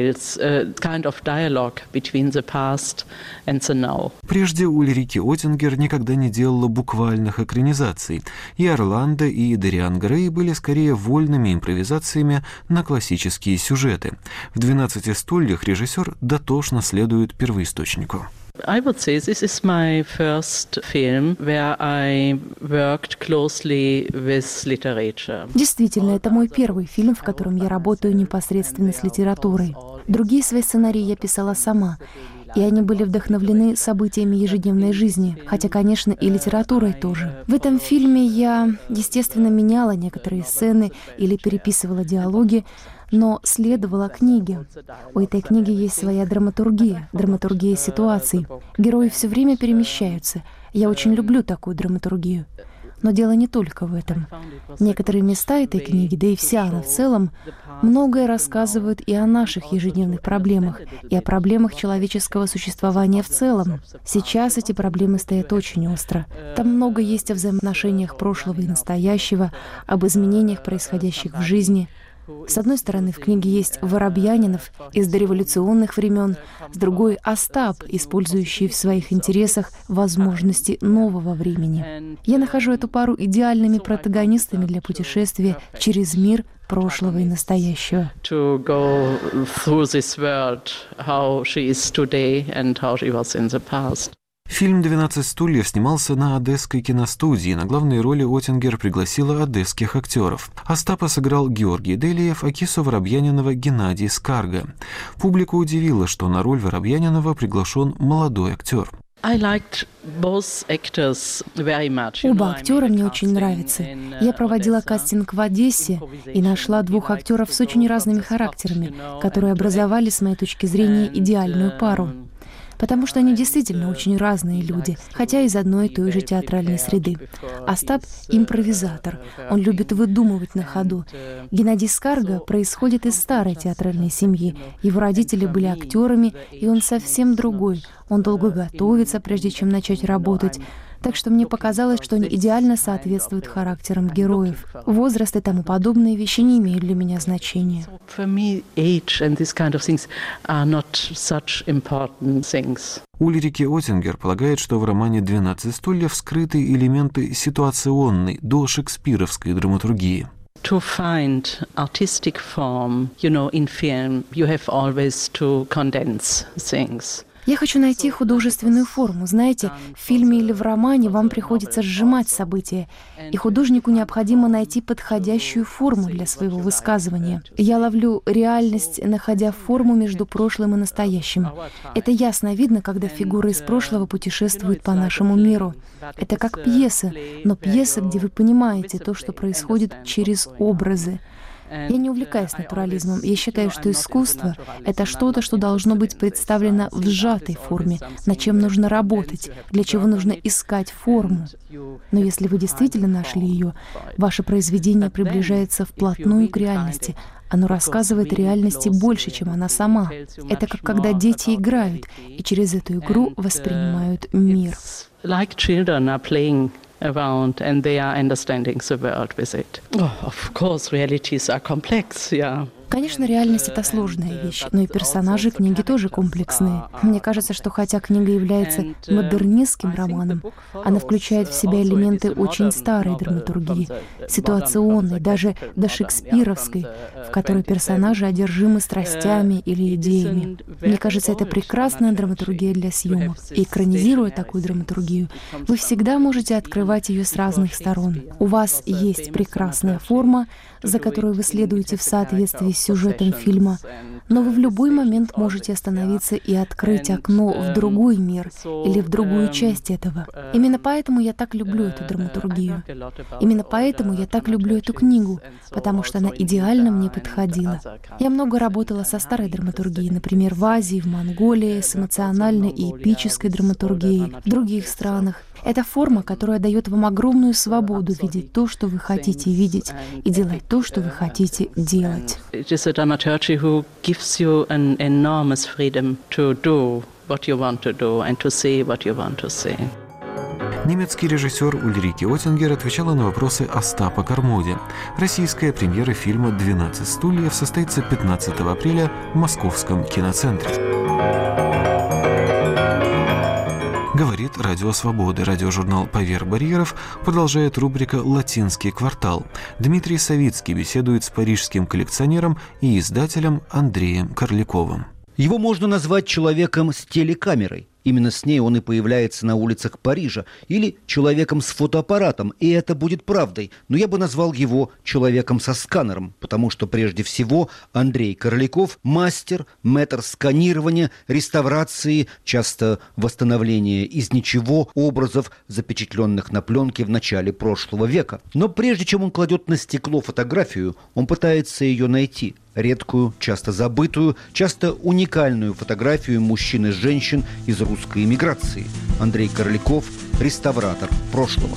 Прежде Ульрике Оттингер никогда не делала буквальных экранизаций. И Орландо, и Дориан Грей были скорее вольными импровизациями на классические сюжеты. В «12 стульях» режиссер дотошно следует первоисточнику. I would say this is my first film where I worked closely with literature. Действительно, это мой первый фильм, в котором я работаю непосредственно с литературой. Другие свои сценарии я писала сама, и они были вдохновлены событиями ежедневной жизни, хотя, конечно, и литературой тоже. В этом фильме я, естественно, меняла некоторые сцены или переписывала диалоги, но следовала книге. У этой книги есть своя драматургия ситуаций. Герои все время перемещаются. Я очень люблю такую драматургию. Но дело не только в этом. Некоторые места этой книги, да и вся она в целом, многое рассказывают и о наших ежедневных проблемах, и о проблемах человеческого существования в целом. Сейчас эти проблемы стоят очень остро. Там много есть о взаимоотношениях прошлого и настоящего, об изменениях, происходящих в жизни. С одной стороны, в книге есть Воробьянинов из дореволюционных времен, с другой — Остап, использующий в своих интересах возможности нового времени. Я нахожу эту пару идеальными протагонистами для путешествия через мир прошлого и настоящего. Фильм «12 стульев» снимался на Одесской киностудии. На главные роли Оттингер пригласила одесских актеров. Остапа сыграл Георгий Делиев, а кису Воробьянинова — Геннадий Скарга. Публику удивило, что на роль Воробьянинова приглашен молодой актер. Оба актера мне очень нравятся. Я проводила кастинг в Одессе и нашла двух актеров с очень разными характерами, которые образовали, с моей точки зрения, идеальную пару. Потому что они действительно очень разные люди, хотя из одной и той же театральной среды. Остап — импровизатор, он любит выдумывать на ходу. Геннадий Скарга происходит из старой театральной семьи. Его родители были актерами, и он совсем другой. Он долго готовится, прежде чем начать работать. Так что мне показалось, что они идеально соответствуют характерам героев. Возраст и тому подобные вещи не имеют для меня значения. Ульрики Оттингер полагает, что в романе «12 стульев» скрыты элементы ситуационной, дошекспировской драматургии. To find artistic form, in film, you have always to condense things. Я хочу найти художественную форму. Знаете, в фильме или в романе вам приходится сжимать события, и художнику необходимо найти подходящую форму для своего высказывания. Я ловлю реальность, находя форму между прошлым и настоящим. Это ясно видно, когда фигуры из прошлого путешествуют по нашему миру. Это как пьеса, но пьеса, где вы понимаете то, что происходит через образы. Я не увлекаюсь натурализмом. Я считаю, что искусство — это что-то, что должно быть представлено в сжатой форме, над чем нужно работать, для чего нужно искать форму. Но если вы действительно нашли ее, ваше произведение приближается вплотную к реальности. Оно рассказывает о реальности больше, чем она сама. Это как когда дети играют, и через эту игру воспринимают мир. Around, and they are understanding the world with it. Oh, of course, realities are complex, yeah. Конечно, реальность — это сложная вещь, но и персонажи книги тоже комплексные. Мне кажется, что хотя книга является модернистским романом, она включает в себя элементы очень старой драматургии, ситуационной, даже дошекспировской, в которой персонажи одержимы страстями или идеями. Мне кажется, это прекрасная драматургия для съемок. И экранизируя такую драматургию, вы всегда можете открывать ее с разных сторон. У вас есть прекрасная форма, за которую вы следуете в соответствии с сюжетом фильма, но вы в любой момент можете остановиться и открыть окно в другой мир или в другую часть этого. Именно поэтому я так люблю эту драматургию. Именно поэтому я так люблю эту книгу, потому что она идеально мне подходила. Я много работала со старой драматургией, например, в Азии, в Монголии, с эмоциональной и эпической драматургией, в других странах. Это форма, которая дает вам огромную свободу видеть то, что вы хотите видеть, и делать то, что вы хотите делать. Немецкий режиссер Ульрики Оттингер отвечала на вопросы Остапа Кармоди. Российская премьера фильма «12 стульев» состоится 15 апреля в Московском киноцентре. Говорит Радио Свободы. Радиожурнал «Поверх барьеров» продолжает рубрика «Латинский квартал». Дмитрий Савицкий беседует с парижским коллекционером и издателем Андреем Карликовым. Его можно назвать человеком с телекамерой. Именно с ней он и появляется на улицах Парижа. Или человеком с фотоаппаратом, и это будет правдой. Но я бы назвал его человеком со сканером, потому что прежде всего Андрей Карликов – мастер, мэтр сканирования, реставрации, часто восстановления из ничего образов, запечатленных на пленке в начале прошлого века. Но прежде чем он кладет на стекло фотографию, он пытается ее найти. Редкую, часто забытую, часто уникальную фотографию мужчин и женщин из русской эмиграции. Андрей Карликов – реставратор прошлого.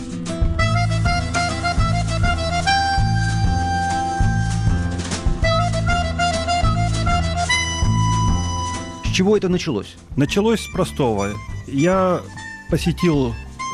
С чего это началось? Началось с простого. Я посетил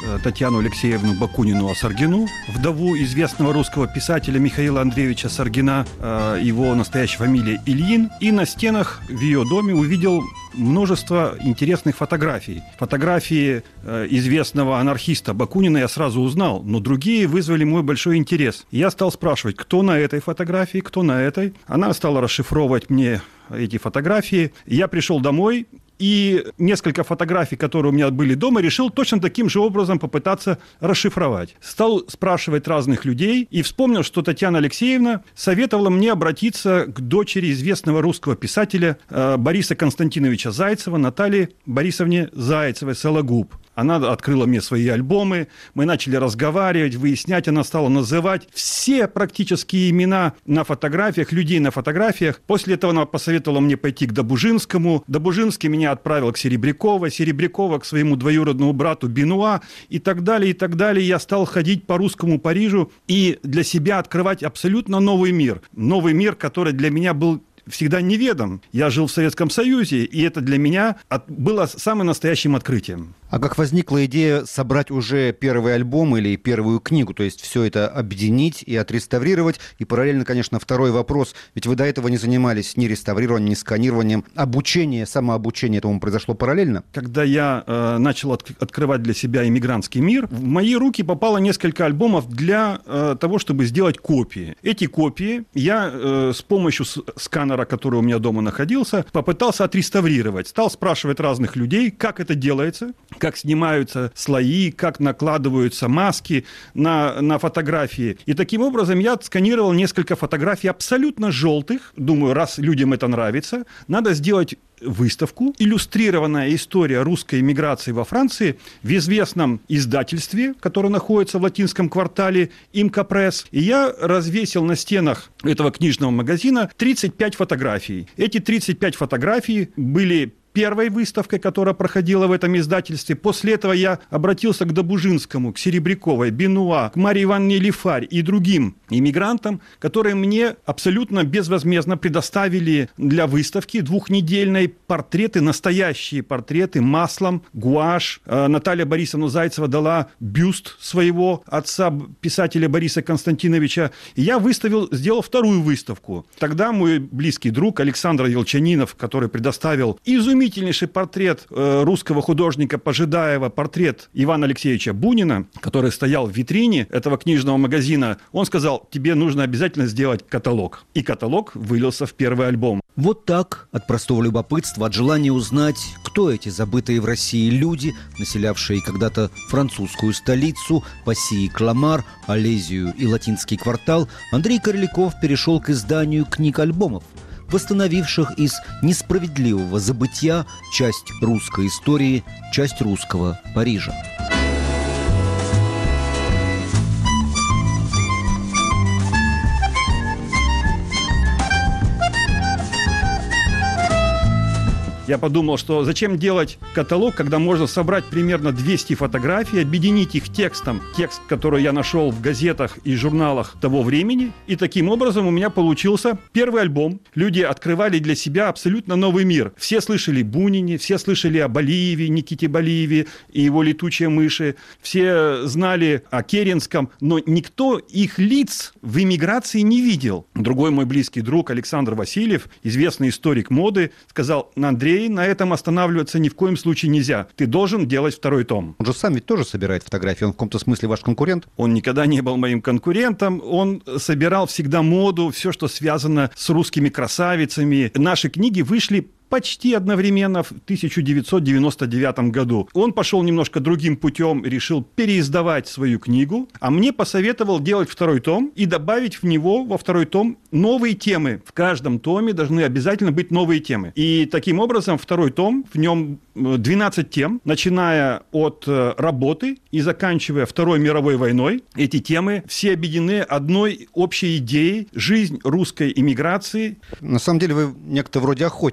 Татьяну Алексеевну Бакунину-Осаргину, вдову известного русского писателя Михаила Андреевича Саргина, его настоящая фамилия Ильин, и на стенах в ее доме увидел множество интересных фотографий. Фотографии известного анархиста Бакунина я сразу узнал, но другие вызвали мой большой интерес. Я стал спрашивать, кто на этой фотографии, кто на этой. Она стала расшифровывать мне эти фотографии. Я пришел домой, и несколько фотографий, которые у меня были дома, решил точно таким же образом попытаться расшифровать. Стал спрашивать разных людей и вспомнил, что Татьяна Алексеевна советовала мне обратиться к дочери известного русского писателя Бориса Константиновича Зайцева, Наталье Борисовне Зайцевой, Сологуб. Она открыла мне свои альбомы, мы начали разговаривать, выяснять, она стала называть все практически имена на фотографиях, людей на фотографиях. После этого она посоветовала мне пойти к Добужинскому. Добужинский меня отправил к Серебряковой, Серебрякова к своему двоюродному брату Бенуа и так далее, и так далее. Я стал ходить по русскому Парижу и для себя открывать абсолютно новый мир. Новый мир, который для меня был всегда неведом. Я жил в Советском Союзе, и это для меня было самым настоящим открытием. А как возникла идея собрать уже первый альбом или первую книгу, то есть все это объединить и отреставрировать? И параллельно, конечно, второй вопрос, ведь вы до этого не занимались ни реставрированием, ни сканированием. Обучение, самообучение этому произошло параллельно? Когда я начал открывать для себя иммигрантский мир, в мои руки попало несколько альбомов для того, чтобы сделать копии. Эти копии я с помощью сканера, который у меня дома находился, попытался отреставрировать. Стал спрашивать разных людей, как это делается, как снимаются слои, как накладываются маски на фотографии. И таким образом я отсканировал несколько фотографий абсолютно желтых. Думаю, раз людям это нравится, надо сделать выставку «Иллюстрированная история русской эмиграции во Франции» в известном издательстве, которое находится в латинском квартале «Имка Пресс». И я развесил на стенах этого книжного магазина 35 фотографий. Эти 35 фотографий были первой выставкой, которая проходила в этом издательстве. После этого я обратился к Добужинскому, к Серебряковой, Бенуа, к Марии Ивановне Лифарь и другим иммигрантам, которые мне абсолютно безвозмездно предоставили для выставки двухнедельной портреты, настоящие портреты маслом, гуашь. Наталья Борисовна Зайцева дала бюст своего отца, писателя Бориса Константиновича. И я сделал вторую выставку. Тогда мой близкий друг Александр Елчанинов, который предоставил изумительнейший портрет русского художника Пожидаева, портрет Ивана Алексеевича Бунина, который стоял в витрине этого книжного магазина, он сказал, тебе нужно обязательно сделать каталог. И каталог вылился в первый альбом. Вот так, от простого любопытства, от желания узнать, кто эти забытые в России люди, населявшие когда-то французскую столицу, Пассии, Кламар, Олезию и Латинский квартал, Андрей Корляков перешел к изданию книг-альбомов, восстановивших из несправедливого забытья часть русской истории, часть русского Парижа. Я подумал, что зачем делать каталог, когда можно собрать примерно 200 фотографий, объединить их текстом, текст, который я нашел в газетах и журналах того времени. И таким образом у меня получился первый альбом. Люди открывали для себя абсолютно новый мир. Все слышали Бунине, все слышали о Балиеве, Никите Балиеве и его «Летучие мыши». Все знали о Керенском, но никто их лиц в эмиграции не видел. Другой мой близкий друг Александр Васильев, известный историк моды, сказал: Андрей, на этом останавливаться ни в коем случае нельзя. Ты должен делать второй том. Он же сам ведь тоже собирает фотографии. Он в каком-то смысле ваш конкурент? Он никогда не был моим конкурентом. Он собирал всегда моду, все, что связано с русскими красавицами. Наши книги вышли почти одновременно в 1999 году. Он пошел немножко другим путем, решил переиздавать свою книгу, а мне посоветовал делать второй том и добавить в него, во второй том, новые темы. В каждом томе должны обязательно быть новые темы. И таким образом второй том, в нем 12 тем, начиная от работы и заканчивая Второй мировой войной. Эти темы все объединены одной общей идеей — жизнь русской эмиграции. На самом деле вы некто вроде охотника теперь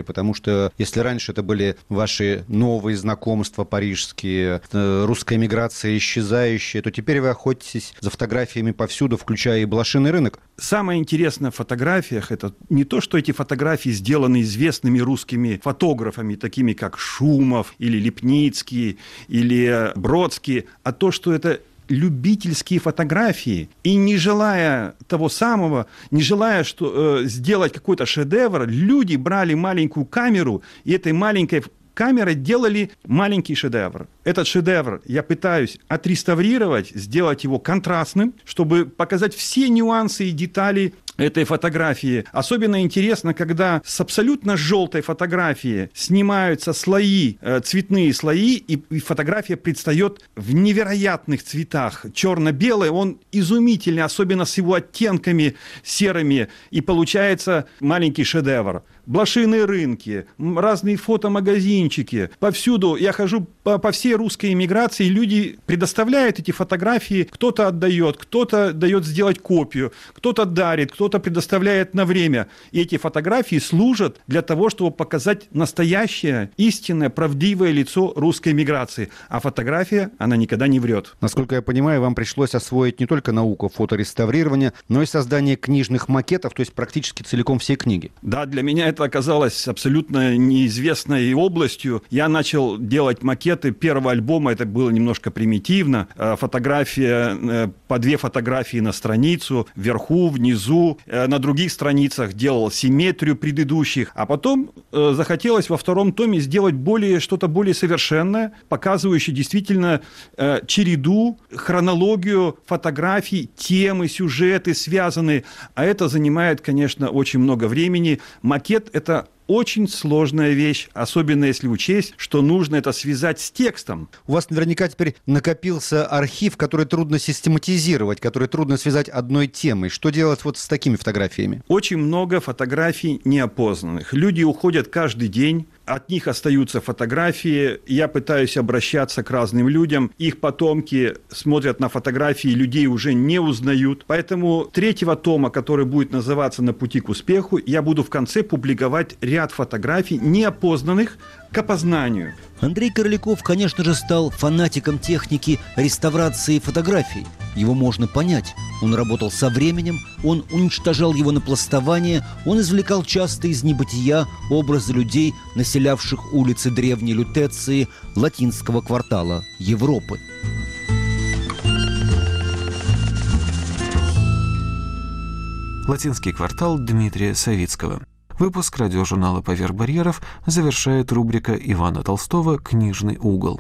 теперь? Потому что если раньше это были ваши новые знакомства парижские, русская миграция исчезающая, то теперь вы охотитесь за фотографиями повсюду, включая и блошиный рынок. Самое интересное в фотографиях – это не то, что эти фотографии сделаны известными русскими фотографами, такими как Шумов или Лепницкий или Бродский, а то, что это любительские фотографии. И не желая того самого, не желая сделать какой-то шедевр, люди брали маленькую камеру и этой маленькой камерой делали маленький шедевр. Этот шедевр я пытаюсь отреставрировать, сделать его контрастным, чтобы показать все нюансы и детали этой фотографии. Особенно интересно, когда с абсолютно желтой фотографии снимаются слои, цветные слои, и фотография предстает в невероятных цветах. Черно-белый, он изумительный, особенно с его оттенками серыми, и получается маленький шедевр. Блошиные рынки, разные фотомагазинчики. Повсюду я хожу по всей русской эмиграции, люди предоставляют эти фотографии, кто-то отдает, кто-то дает сделать копию, кто-то дарит, кто-то предоставляет на время. И эти фотографии служат для того, чтобы показать настоящее, истинное, правдивое лицо русской эмиграции. А фотография, она никогда не врет. Насколько я понимаю, вам пришлось освоить не только науку фотореставрирования, но и создание книжных макетов, то есть практически целиком все книги. Да, для меня это оказалось абсолютно неизвестной областью. Я начал делать макеты первого альбома, это было немножко примитивно. Фотография, по 2 фотографии на страницу, вверху, внизу. На других страницах делал симметрию предыдущих. А потом захотелось во 2-м томе сделать что-то более совершенное, показывающее действительно череду, хронологию фотографий, темы, сюжеты связанные. А это занимает, конечно, очень много времени. Макет – это очень сложная вещь, особенно если учесть, что нужно это связать с текстом. У вас наверняка теперь накопился архив, который трудно систематизировать, который трудно связать одной темой. Что делать вот с такими фотографиями? Очень много фотографий неопознанных. Люди уходят каждый день, от них остаются фотографии. Я пытаюсь обращаться к разным людям. Их потомки смотрят на фотографии, людей уже не узнают. Поэтому 3-го тома, который будет называться «На пути к успеху», я буду в конце публиковать ряд фотографий, неопознанных к опознанию. Андрей Корляков, конечно же, стал фанатиком техники реставрации фотографий. Его можно понять. Он работал со временем, он уничтожал его напластование, он извлекал часто из небытия образы людей, населявших улицы древней Лютеции, латинского квартала Европы. Латинский квартал Дмитрия Савицкого. Выпуск радиожурнала «Поверх барьеров» завершает рубрика Ивана Толстого «Книжный угол».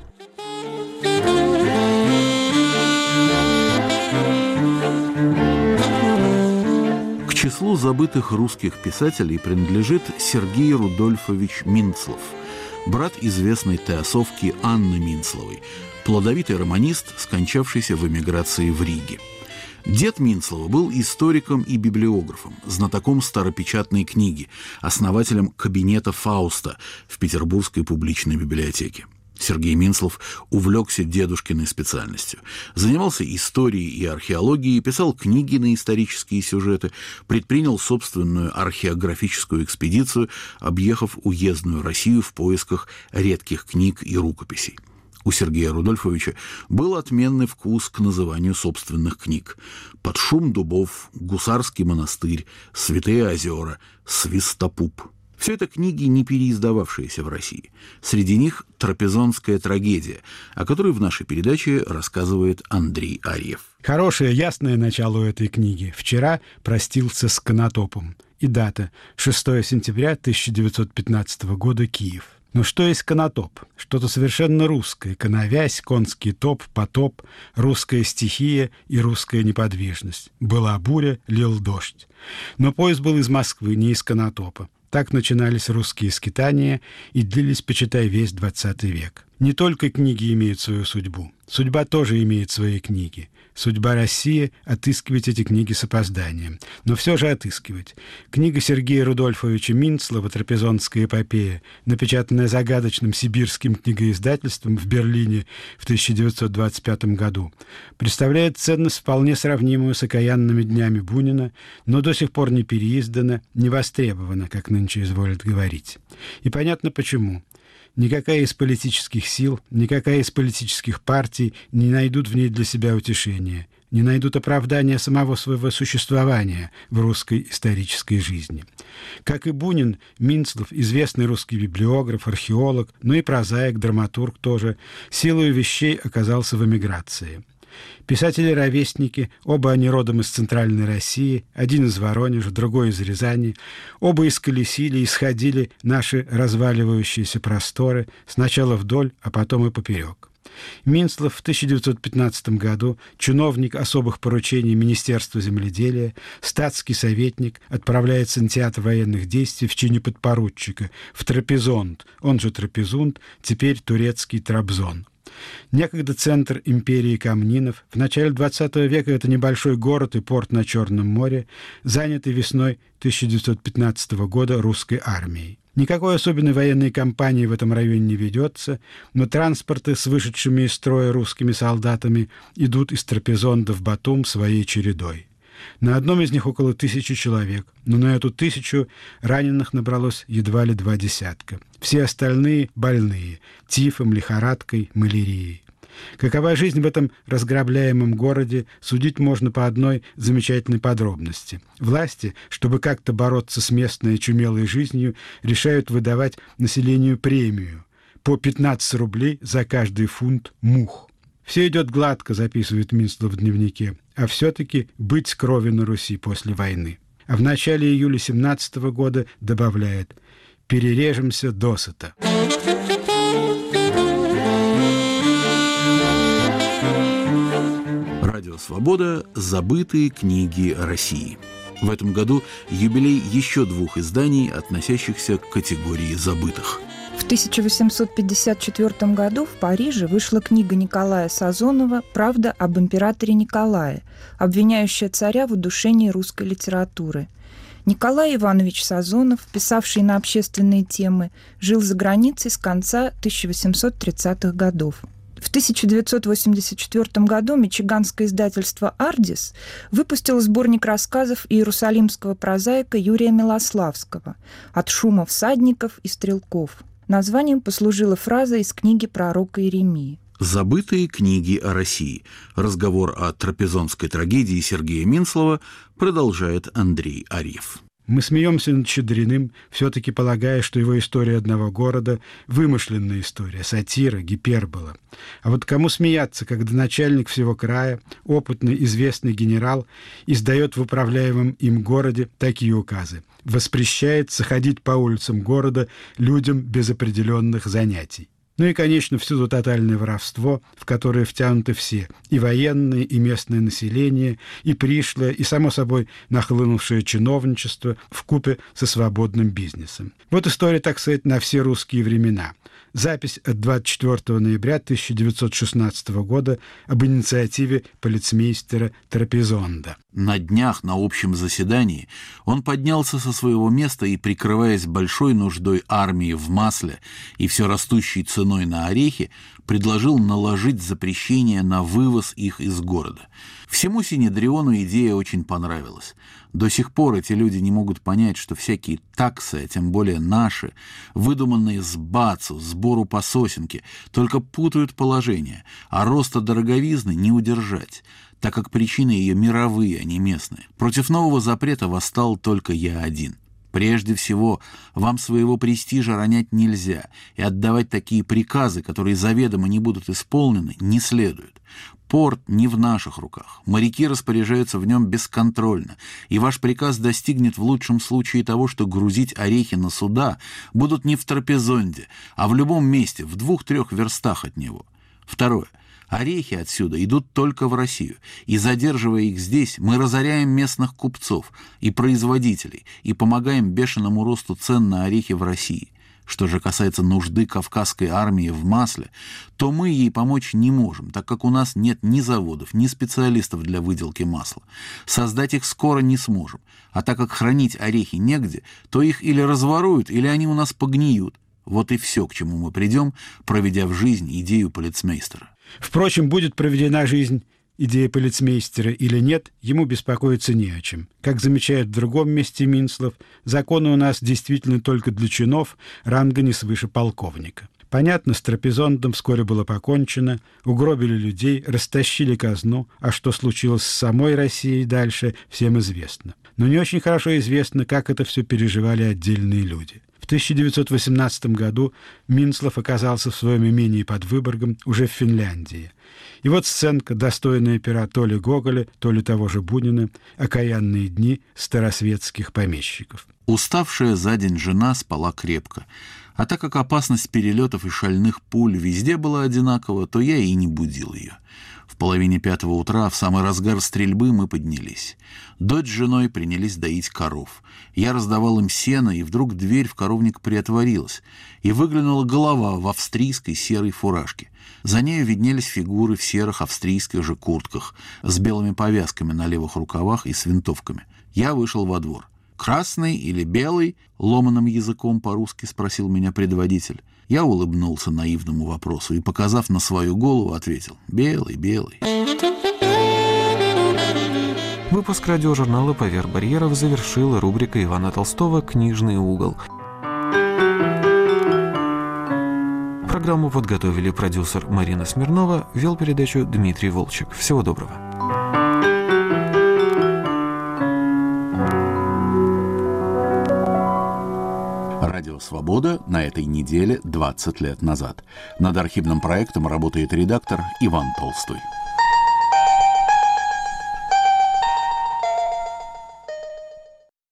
К числу забытых русских писателей принадлежит Сергей Рудольфович Минцлов, брат известной теософки Анны Минцловой, плодовитый романист, скончавшийся в эмиграции в Риге. Дед Минцлова был историком и библиографом, знатоком старопечатной книги, основателем кабинета Фауста в Петербургской публичной библиотеке. Сергей Минцлов увлекся дедушкиной специальностью, занимался историей и археологией, писал книги на исторические сюжеты, предпринял собственную археографическую экспедицию, объехав уездную Россию в поисках редких книг и рукописей. У Сергея Рудольфовича был отменный вкус к называнию собственных книг: «Под шум дубов», «Гусарский монастырь», «Святые озера», «Свистопуп». Все это книги, не переиздававшиеся в России. Среди них «Трапезонская трагедия», о которой в нашей передаче рассказывает Андрей Арьев. Хорошее, ясное начало у этой книги. Вчера простился с Конотопом. И дата – 6 сентября 1915 года, Киев. Но что есть Конотоп? Что-то совершенно русское. Коновязь, конский топ, потоп, русская стихия и русская неподвижность. Была буря, лил дождь. Но поезд был из Москвы, не из Конотопа. Так начинались русские скитания и длились, почитай, весь XX век. Не только книги имеют свою судьбу. Судьба тоже имеет свои книги. Судьба России — отыскивать эти книги с опозданием. Но все же отыскивать. Книга Сергея Рудольфовича Минцлова «Трапезондская эпопея», напечатанная загадочным сибирским книгоиздательством в Берлине в 1925 году, представляет ценность вполне сравнимую с «Окаянными днями Бунина», но до сих пор не переиздана, не востребована, как нынче изволят говорить. И понятно почему. Никакая из политических сил, никакая из политических партий не найдут в ней для себя утешения, не найдут оправдания самого своего существования в русской исторической жизни. Как и Бунин, Минцлов, известный русский библиограф, археолог, но и прозаик, драматург тоже, силою вещей оказался в эмиграции. Писатели-ровесники, оба они родом из Центральной России, один из Воронежа, другой из Рязани, оба исколесили и исходили наши разваливающиеся просторы сначала вдоль, а потом и поперек. Минцлов в 1915 году, чиновник особых поручений Министерства земледелия, статский советник, отправляется на театр военных действий в чине подпоручика, в Трапезонд, он же Трапезунд, теперь турецкий Трабзон. Некогда центр империи Комнинов, в начале XX века это небольшой город и порт на Черном море, занятый весной 1915 года русской армией. Никакой особенной военной кампании в этом районе не ведется, но транспорты с вышедшими из строя русскими солдатами идут из Трапезонда в Батум своей чередой. На одном из них около 1000 человек, но на эту 1000 раненых набралось едва ли 20. Все остальные больные – тифом, лихорадкой, малярией. Какова жизнь в этом разграбляемом городе, судить можно по одной замечательной подробности. Власти, чтобы как-то бороться с местной чумелой жизнью, решают выдавать населению премию – по 15 рублей за каждый фунт мух. «Все идет гладко», — записывает Минцлов в дневнике, «а все-таки быть крови на Руси после войны». А в начале июля 1917 года добавляет «перережемся досыта». Радио «Свобода. Забытые книги России». В этом году юбилей еще 2 изданий, относящихся к категории забытых. В 1854 году в Париже вышла книга Николая Сазонова «Правда об императоре Николае», обвиняющая царя в удушении русской литературы. Николай Иванович Сазонов, писавший на общественные темы, жил за границей с конца 1830-х годов. В 1984 году мичиганское издательство «Ардис» выпустило сборник рассказов иерусалимского прозаика Юрия Милославского «От шума всадников и стрелков». Названием послужила фраза из книги пророка Иеремии. «Забытые книги о России». Разговор о трапезондской трагедии Сергея Минцлова продолжает Андрей Арьев. Мы смеемся над Щедриным, все-таки полагая, что его история одного города – вымышленная история, сатира, гипербола. А вот кому смеяться, когда начальник всего края, опытный, известный генерал, издает в управляемом им городе такие указы: воспрещается ходить по улицам города людям без определенных занятий. Ну и, конечно, всюду тотальное воровство, в которое втянуты все – и военные, и местное население, и пришлое, и, само собой, нахлынувшее чиновничество вкупе со свободным бизнесом. Вот история, так сказать, на все русские времена. Запись от 24 ноября 1916 года об инициативе полицмейстера Трапезонда. На днях на общем заседании он поднялся со своего места и, прикрываясь большой нуждой армии в масле и все растущей ценой на орехи, предложил наложить запрещение на вывоз их из города. Всему Синедриону идея очень понравилась. До сих пор эти люди не могут понять, что всякие таксы, а тем более наши, выдуманные с бацу, сбору по сосенке, только путают положение, а роста дороговизны не удержать, так как причины ее мировые, а не местные. Против нового запрета восстал только я один. Прежде всего, вам своего престижа ронять нельзя, и отдавать такие приказы, которые заведомо не будут исполнены, не следует. Порт не в наших руках, моряки распоряжаются в нем бесконтрольно, и ваш приказ достигнет в лучшем случае того, что грузить орехи на суда будут не в Трапезонде, а в любом месте, в 2-3 верстах от него. Второе. Орехи отсюда идут только в Россию, и, задерживая их здесь, мы разоряем местных купцов и производителей и помогаем бешеному росту цен на орехи в России. Что же касается нужды Кавказской армии в масле, то мы ей помочь не можем, так как у нас нет ни заводов, ни специалистов для выделки масла. Создать их скоро не сможем, а так как хранить орехи негде, то их или разворуют, или они у нас погниют. Вот и все, к чему мы придем, проведя в жизнь идею полицмейстера. Впрочем, будет проведена жизнь идея полицмейстера или нет, ему беспокоиться не о чем. Как замечает в другом месте Минцлов, законы у нас действительно только для чинов, ранга не свыше полковника. Понятно, с Трапезондом вскоре было покончено, угробили людей, растащили казну, а что случилось с самой Россией дальше, всем известно. Но не очень хорошо известно, как это все переживали отдельные люди. В 1918 году Минцлов оказался в своем имении под Выборгом, уже в Финляндии. И вот сценка, достойная пера то ли Гоголя, то ли того же Бунина, «Окаянные дни старосветских помещиков». Уставшая за день жена спала крепко. А так как опасность перелетов и шальных пуль везде была одинакова, то я и не будил ее. В половине 5 утра, в самый разгар стрельбы, мы поднялись. Дочь с женой принялись доить коров. Я раздавал им сено, и вдруг дверь в коровник приотворилась, и выглянула голова в австрийской серой фуражке. За нею виднелись фигуры в серых австрийских же куртках, с белыми повязками на левых рукавах и с винтовками. Я вышел во двор. «Красный или белый?» — ломаным языком по-русски спросил меня предводитель. Я улыбнулся наивному вопросу и, показав на свою голову, ответил: «Белый, белый». Выпуск радиожурнала «Поверх барьеров» завершила рубрика Ивана Толстого «Книжный угол». Программу подготовили продюсер Марина Смирнова, вел передачу Дмитрий Волчек. Всего доброго. Радио «Свобода» на этой неделе 20 лет назад. Над архивным проектом работает редактор Иван Толстой.